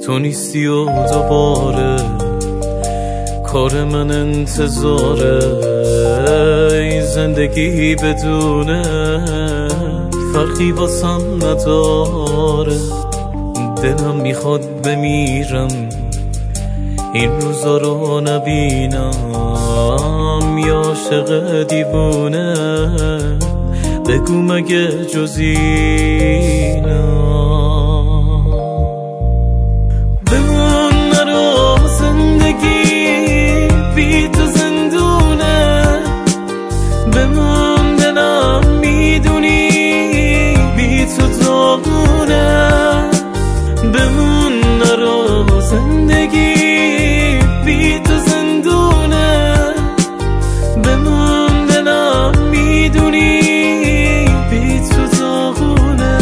تو نیستی و دوباره کار من انتظاره. این زندگی بدونه فرقی واسم نداره. دلم میخواد بمیرم این روزا رو نبینم. یا عاشق دیوونه بگو مگه جز اینم بمون نرو زندگی بی تو زندونه. بمون دلم میدونی بی تو داغونه. بمون نرو زندگی بی تو زندونه. بمون دلم میدونی بی تو داغونه.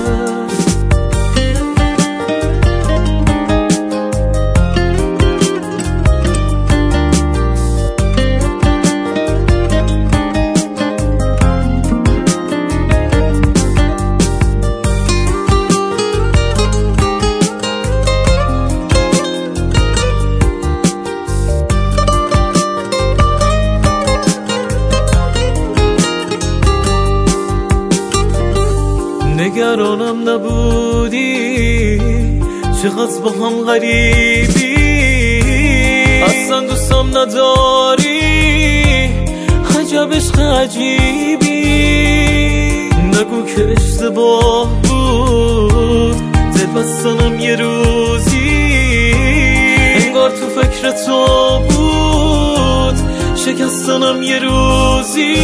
نگرانم نبودی چقدر با هم غریبی. اصلا دوستم نداری عجب عشق عجیبی. نگو که اشتباه بود دل بستنم یه روزی. انگار تو فکر تو بود شکستنم یه روزی.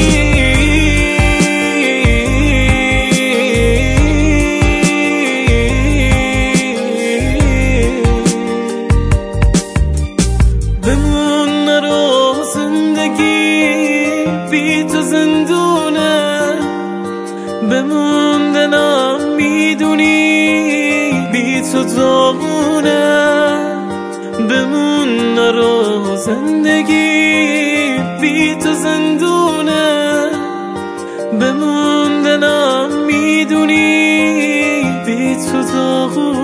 بمون نرو زندگی بی تو زندونه. بمون دلم میدونی بی تو داغونه. بمون نرو زندگی بی تو زندونه. بمون دلم میدونی بی تو داغونه.